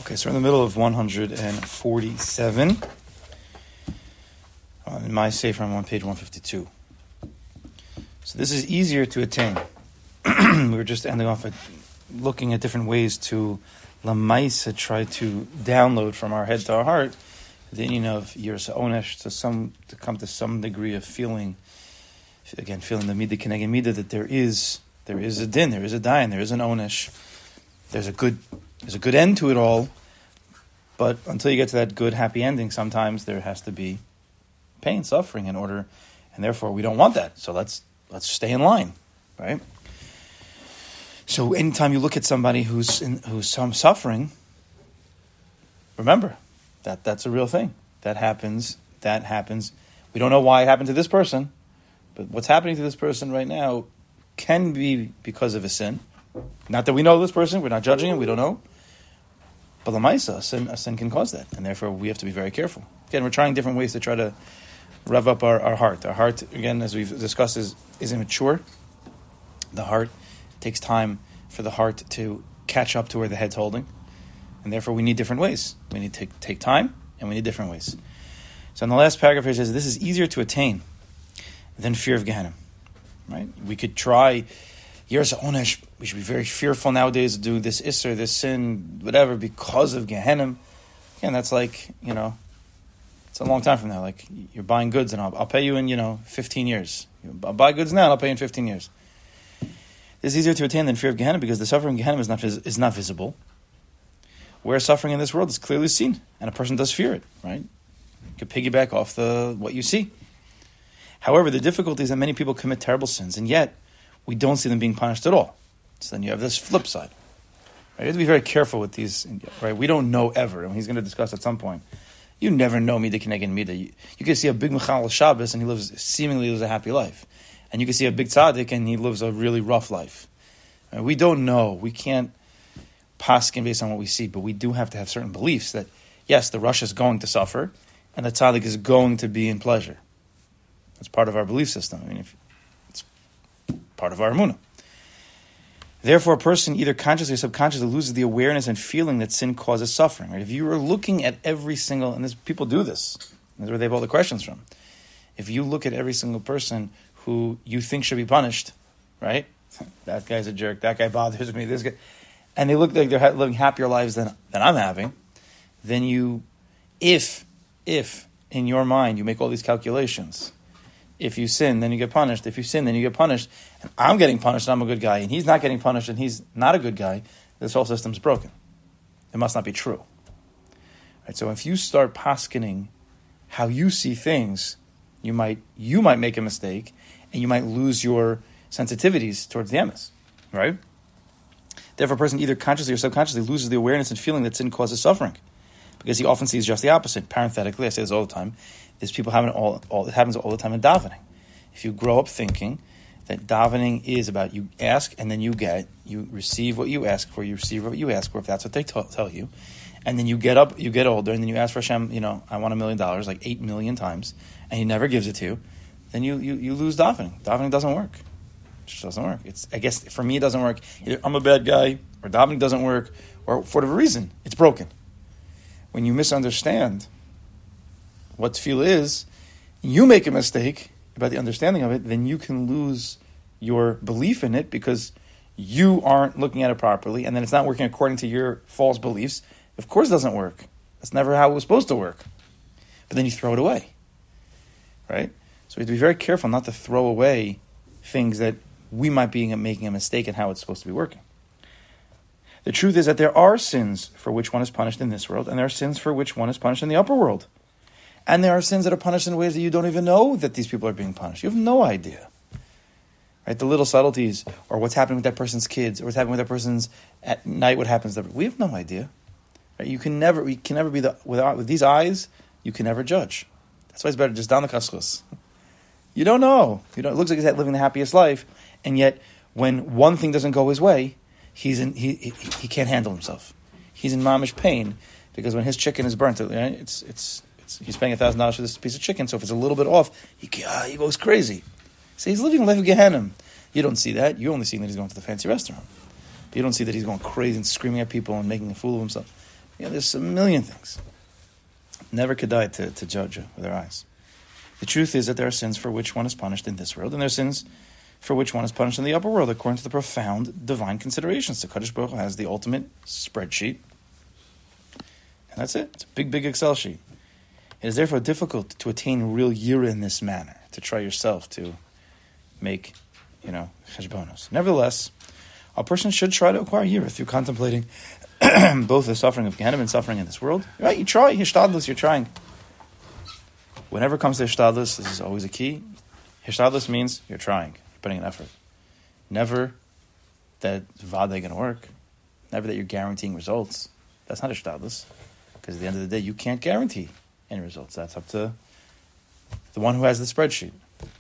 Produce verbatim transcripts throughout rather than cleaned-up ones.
Okay, so we're in the middle of one hundred forty-seven. Uh, in my Sefer, I'm on page one fifty-two. So this is easier to attain. We were just ending off at looking at different ways to lamaisa, try to download from our head to our heart the meaning of Yiras Onesh to some to come to some degree of feeling, again, feeling the midah keneged midah, that there is there is a din, there is a dayan, there is an onesh, there's a good there's a good end to it all. But until you get to that good, happy ending, sometimes there has to be pain, suffering in order, and therefore we don't want that. So let's let's stay in line, right? So anytime you look at somebody who's in, who's some suffering, remember that that's a real thing. That happens. That happens. We don't know why it happened to this person, but what's happening to this person right now can be because of a sin. Not that we know this person, we're not judging him, we don't know. But l'maisa, a sin, a sin can cause that, and therefore we have to be very careful. Again, we're trying different ways to try to rev up our, our heart. Our heart, again, as we've discussed, is, is immature. The heart takes time for the heart to catch up to where the head's holding, and therefore we need different ways. We need to take, take time, and we need different ways. So in the last paragraph here it says, this is easier to attain than fear of Gehenna. Right? We could try Yiras Onesh. We should be very fearful nowadays to do this isser, this sin, whatever, because of Gehenna. Again, that's like, you know, it's a long time from now. Like, you're buying goods, and I'll, I'll pay you in, you know, fifteen years. I'll buy goods now, and I'll pay you in fifteen years. It's easier to attain than fear of Gehenna because the suffering of Gehenna is not, is not visible. Where suffering in this world is clearly seen, and a person does fear it, right? You could piggyback off the what you see. However, the difficulty is that many people commit terrible sins, and yet we don't see them being punished at all. So then you have this flip side. Right? You have to be very careful with these. Right? We don't know ever, and he's going to discuss at some point. You never know midah keneged midah. You, you can see a big Mechal Shabbos, and he lives seemingly lives a happy life, and you can see a big tzaddik, and he lives a really rough life. Right? We don't know. We can't paskin based on what we see, but we do have to have certain beliefs that yes, the Rosh is going to suffer, and the tzaddik is going to be in pleasure. That's part of our belief system. I mean, if it's part of our emunah. Therefore, a person either consciously or subconsciously loses the awareness and feeling that sin causes suffering. Right? If you are looking at every single, and this, people do this, that's where they have all the questions from. If you look at every single person who you think should be punished, right? That guy's a jerk. That guy bothers me. This guy, and they look like they're living happier lives than than I'm having. Then you, if if in your mind you make all these calculations. If you sin, then you get punished. If you sin, then you get punished. And I'm getting punished, and I'm a good guy. And he's not getting punished, and he's not a good guy. This whole system's broken. It must not be true. Right? So if you start paskening how you see things, you might you might make a mistake, and you might lose your sensitivities towards the emes. Right? Therefore, a person either consciously or subconsciously loses the awareness and feeling that sin causes suffering, because he often sees just the opposite. Parenthetically, I say this all the time. There's people having all, all it happens all the time in davening. If you grow up thinking that davening is about you ask and then you get, you receive what you ask for, you receive what you ask for, if that's what they t- tell you, and then you get up, you get older, and then you ask for Hashem, you know, I want a million dollars, like eight million times, and He never gives it to you, then you you, you lose davening. Davening doesn't work. It just doesn't work. It's I guess for me it doesn't work. Either I'm a bad guy, or davening doesn't work, or for whatever reason, it's broken. When you misunderstand what tefillah is, you make a mistake about the understanding of it, then you can lose your belief in it because you aren't looking at it properly, and then it's not working according to your false beliefs. Of course it doesn't work. That's never how it was supposed to work. But then you throw it away. Right? So we have to be very careful not to throw away things that we might be making a mistake in how it's supposed to be working. The truth is that there are sins for which one is punished in this world, and there are sins for which one is punished in the upper world. And there are sins that are punished in ways that you don't even know that these people are being punished. You have no idea. Right? The little subtleties, or what's happening with that person's kids, or what's happening with that person's at night, what happens to them. We have no idea. Right? You can never, we can never be the, without, with these eyes, you can never judge. That's why it's better just down the kaschus. You don't know. You don't, it looks like he's living the happiest life, and yet when one thing doesn't go his way, he's in, he, he, he can't handle himself. He's in mamish pain, because when his chicken is burnt, right, it's, it's, he's paying a thousand dollars for this piece of chicken, so if it's a little bit off, he, uh, he goes crazy. So he's living a life of Gehenna. You don't see that. You only see that he's going to the fancy restaurant. But you don't see that he's going crazy and screaming at people and making a fool of himself. You know, there's a million things. Never could die to, to judge you with our eyes. The truth is that there are sins for which one is punished in this world, and there are sins for which one is punished in the upper world, according to the profound divine considerations. The Kadosh Baruch Hu has the ultimate spreadsheet, and that's it. It's a big, big Excel sheet. It is therefore difficult to attain real yira in this manner, to try yourself to make, you know, cheshbonos. Nevertheless, a person should try to acquire yira through contemplating both the suffering of Gehenna and suffering in this world. Right? You try, hishtadlus, you're trying. Whenever it comes to hishtadlus, this is always a key. Hishtadlus means you're trying, you're putting an effort. Never that vada going to work. Never that you're guaranteeing results. That's not hishtadlus. Because at the end of the day, you can't guarantee any results. That's up to the one who has the spreadsheet.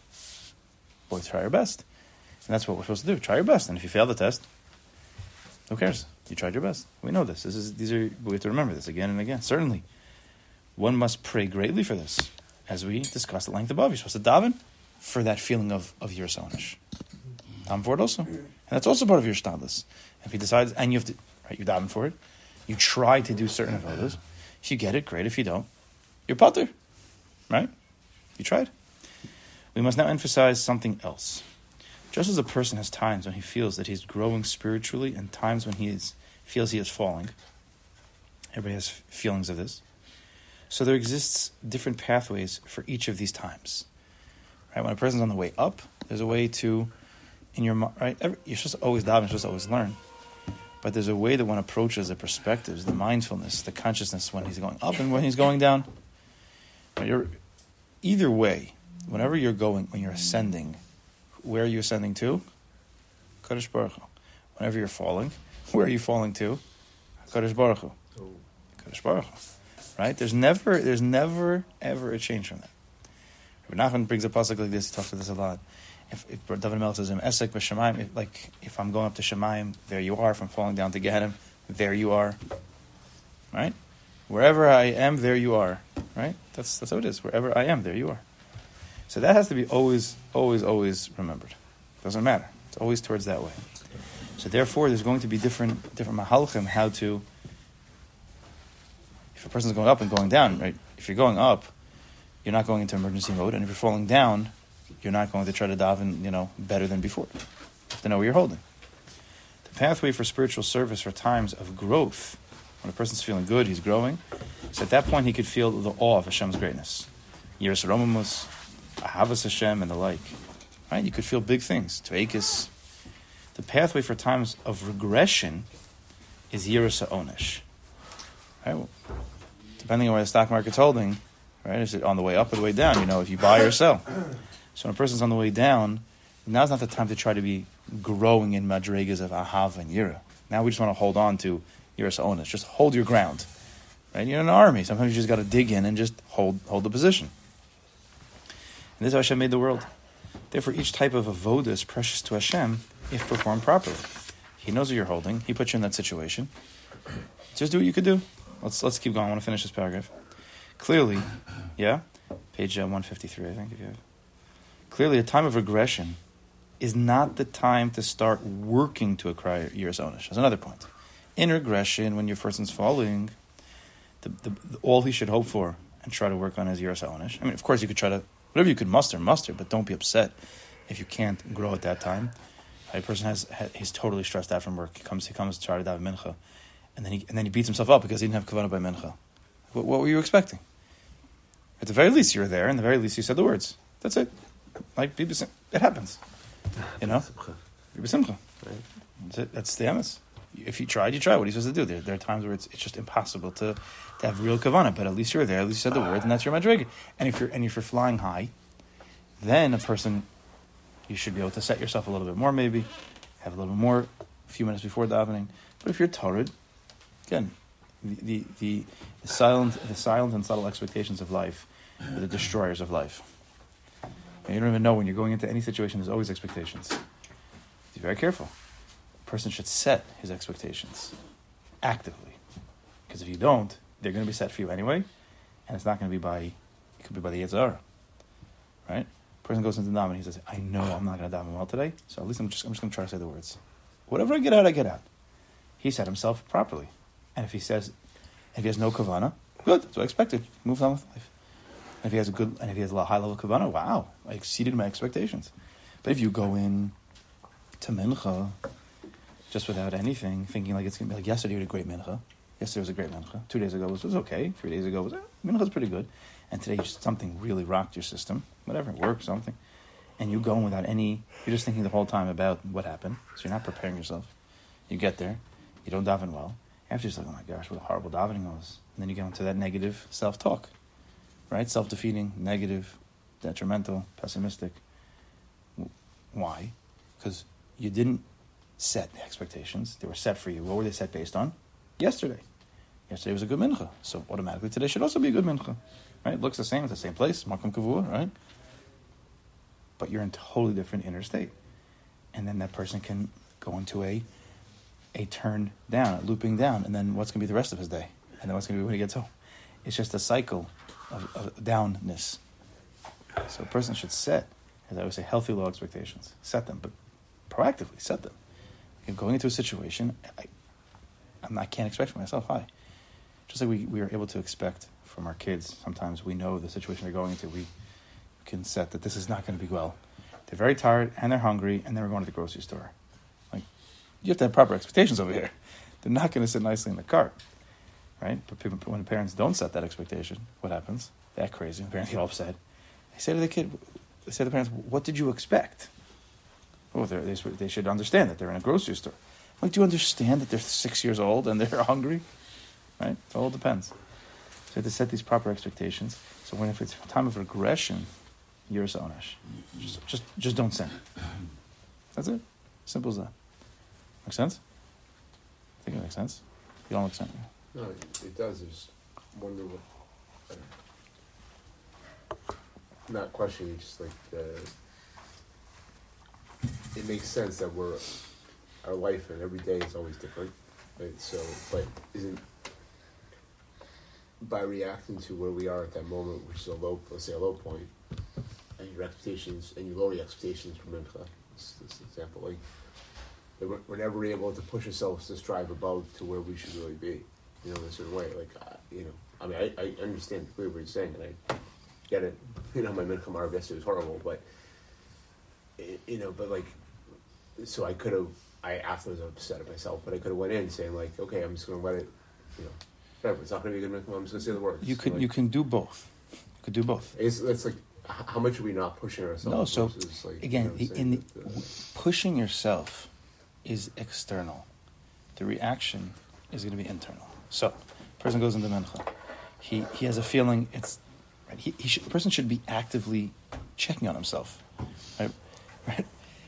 Boy, try your best. And that's what we're supposed to do. Try your best. And if you fail the test, who cares? You tried your best. We know this. This is these are we have to remember this again and again. Certainly. One must pray greatly for this. As we discussed at length above. You're supposed to daven for that feeling of, of your sonish. Daven for it also. And that's also part of your shtadlis. If he decides, and you have to, right, you daven for it. You try to do certain avodas. If you get it, great. If you don't, you're patur. Right? You tried. We must now emphasize something else. Just as a person has times when he feels that he's growing spiritually and times when he is, feels he is falling, everybody has feelings of this, so there exists different pathways for each of these times. Right? When a person's on the way up, there's a way to, in your right, every, you're supposed to always daven, you're supposed to always learn, but there's a way that one approaches the perspectives, the mindfulness, the consciousness when he's going up and when he's going down. Right? You're, either way, whenever you're going, when you're ascending, where are you ascending to? Kadosh Baruch Hu. Whenever you're falling, where are you falling to? Kadosh Baruch Hu. Kadosh Baruch Hu. Right? There's never, there's never, ever a change from that. Rabbi Nachman brings a pasuk like this. He talks about this a lot. If, if David Melech says, "Esek b'Shamayim," if, like if I'm going up to Shamayim, there you are. If I'm falling down to Gehenna, there you are. Right? Wherever I am, there you are. Right? That's that's how it is. Wherever I am, there you are. So that has to be always, always, always remembered. Doesn't matter. It's always towards that way. So therefore, there's going to be different, different mahalchim how to. If a person's going up and going down, right? If you're going up, you're not going into emergency mode, and if you're falling down, you're not going to try to daven, you know, better than before. You have to know where you're holding. The pathway for spiritual service for times of growth, when a person's feeling good, he's growing. So at that point, he could feel the awe of Hashem's greatness, Yiras Romamus, Ahavas Hashem, and the like. Right? You could feel big things. Tveikus. The pathway for times of regression is Yiras Onesh. Right? Well, depending on where the stock market's holding, right? Is it on the way up or the way down? You know, if you buy or sell. So when a person's on the way down, now's not the time to try to be growing in madregas of Ahav and Yira. Now we just want to hold on to Yiras Onesh. Just hold your ground. Right? You're in an army. Sometimes you just got to dig in and just hold hold the position. And this is how Hashem made the world. Therefore, each type of avoda is precious to Hashem if performed properly. He knows what you're holding. He put you in that situation. Just do what you could do. Let's let's keep going. I want to finish this paragraph. Clearly, yeah? Page uh, one fifty-three, I think, if you have. Clearly, a time of regression is not the time to start working to acquire Yiras Onesh. That's another point. In regression, when your person's falling, the, the, the, all he should hope for and try to work on is Yiras Onesh. I mean, of course, you could try to, whatever you could muster, muster, but don't be upset if you can't grow at that time. A person has, he's totally stressed out from work. He comes, he comes to try to daven mincha, and then he and then he beats himself up because he didn't have kavanah by mincha. What, what were you expecting? At the very least, you were there, and at the very least, you said the words. That's it. Like, it happens. You know? That's it. That's the emes. If you tried, you tried. What are you supposed to do? There, there are times where it's it's just impossible to, to have real kavanah, but at least you're there. At least you said the words, and that's your madriga. And if you're and if you're flying high, then a person, you should be able to set yourself a little bit more, maybe have a little bit more, a few minutes before davening. But if you're torrid, again, the the, the the silent the silent and subtle expectations of life are the destroyers of life. And you don't even know when you're going into any situation. There's always expectations. Be very careful. A person should set his expectations actively, because if you don't, they're going to be set for you anyway, and it's not going to be by, it could be by the Yetzer Hara, right? A person goes into the daven and he says, I know I'm not going to daven well today, so at least I'm just, I'm just going to try to say the words. Whatever I get out, I get out. He set himself properly. And if he says, If he has no kavana, good. That's what I expected. Moves on with life. And if he has a good, and if he has a high level of kavana, wow, I exceeded my expectations. But if you go in to mincha just without anything, thinking like it's going to be like yesterday we had a great mincha. Yesterday was a great mincha. Two days ago was, was okay. Three days ago was, eh, mincha's pretty good. And today just something really rocked your system. Whatever, work, something. And you go in without any, you're just thinking the whole time about what happened. So you're not preparing yourself. You get there, you don't daven well. After you're just like, oh my gosh, what a horrible davening was. And then you go into that negative self-talk. Right? Self-defeating, negative, detrimental, pessimistic. Why? Because you didn't set the expectations. They were set for you. What were they set based on? Yesterday. Yesterday was a good mincha. So automatically today should also be a good mincha. Right? It looks the same. It's the same place. Makom kavua, right? But you're in a totally different inner state. And then that person can go into a a turn down, a looping down. And then what's going to be the rest of his day? And then what's going to be when he gets home? It's just a cycle of, of downness. So a person should set, as I always say, healthy low expectations. Set them, but proactively set them. And going into a situation, I, I'm not, I can't expect from myself high. Just like we, we are able to expect from our kids, sometimes we know the situation they're going into, we can set that this is not going to be well. They're very tired and they're hungry and then we're going to the grocery store. Like, you have to have proper expectations over here. They're not going to sit nicely in the cart, right? But people, when parents don't set that expectation, what happens? They act crazy. The parents get all upset. They say to the kid, they say to the parents, what did you expect? Oh, they they should understand that they're in a grocery store. Like, do you understand that they're six years old and they're hungry? Right? It all depends. So you have to set these proper expectations. So when if it's time of regression, you're a onesh. Just, just, just don't sin. That's it. Simple as that. Make sense? I think it makes sense. You don't make sense. No, it, it does. I just wonder what. Uh, not questioning, just like uh, it makes sense that we're our life and every day is always different, right? So, but isn't by reacting to where we are at that moment, which is a low, let's say a low point, and your expectations, and you lower your expectations from mincha. This, this example, like that we're, we're never able to push ourselves to strive above to where we should really be, you know, in a certain way. Like, uh, you know, I mean, I, I understand clearly what you're saying, and I get it. You know, my mincha marv yesterday was horrible, but it, you know, but like, so I could have. I afterwards was upset at myself, but I could have went in saying like, okay, I'm just going to let it, you know, whatever. It's not going to be a good mincha. I'm just going to say the words. You could like, you can do both. You could do both. It's, it's like, how much are we not pushing ourselves? No, so versus, like, again, you know in the, that, uh, pushing yourself is external. The reaction is going to be internal. So, person goes into mincha. He he has a feeling. It's right. He, he should, the person should be actively checking on himself. Right, right.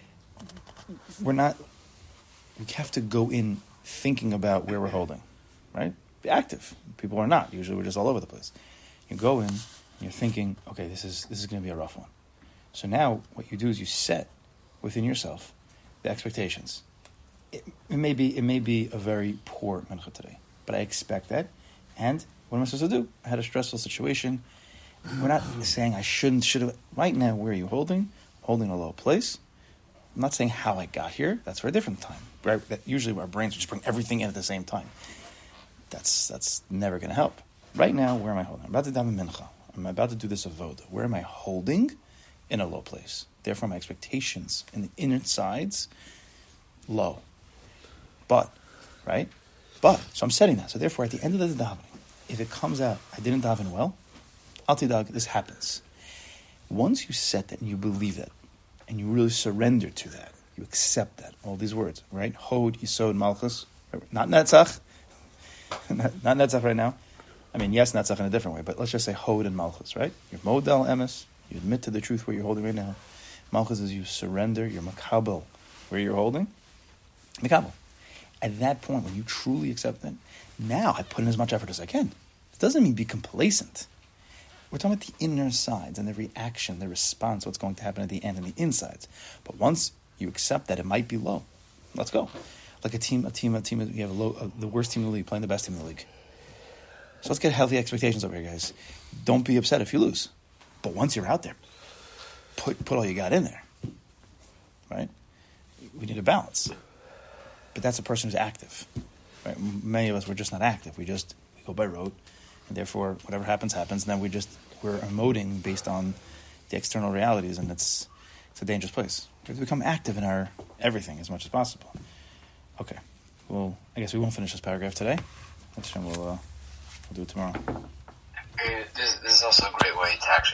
We're not. We have to go in thinking about where we're holding. Right. Be active. People are not. Usually, we're just all over the place. You go in. And you're thinking, okay, this is this is going to be a rough one. So now, what you do is you set within yourself the expectations. It, it may be it may be a very poor mincha today, but I expect that. And what am I supposed to do? I had a stressful situation. We're not saying I shouldn't, should have. Right now, where are you holding? Holding a low place. I'm not saying how I got here. That's for a different time. Right? That usually our brains just bring everything in at the same time. That's that's never going to help. Right now, where am I holding? I'm about to daven mincha. I'm about to do this avoda. Where am I holding? In a low place. Therefore, my expectations in the inner sides, low. But, right? But, so I'm setting that. So therefore, at the end of the davening, if it comes out, I didn't daven well, Al Tidag, this happens. Once you set that and you believe that, and you really surrender to that, you accept that, all these words, right? Hod, Yisod, Malchus, not Netzach, not, not Netzach right now. I mean, yes, Netzach in a different way, but let's just say Hod and Malchus, right? You're Model Emes, you admit to the truth where you're holding right now. Malchus is you surrender, you're Makabel, where you're holding. Makabel. At that point, when you truly accept that, now I put in as much effort as I can. It doesn't mean be complacent. We're talking about the inner sides and the reaction, the response, what's going to happen at the end and the insides. But once you accept that it might be low, let's go. Like a team, a team, a team, you have a low, a, the worst team in the league playing the best team in the league. So let's get healthy expectations over here, guys. Don't be upset if you lose. But once you're out there, put put all you got in there. Right? We need a balance. But that's a person who's active. Right? Many of us, we're just not active. We just we go by rote, and therefore whatever happens happens. And then we just we're emoting based on the external realities, and it's it's a dangerous place. We have to become active in our everything as much as possible. Okay, well, I guess we won't finish this paragraph today. We'll uh, we'll do it tomorrow. This, this is also a great way to actually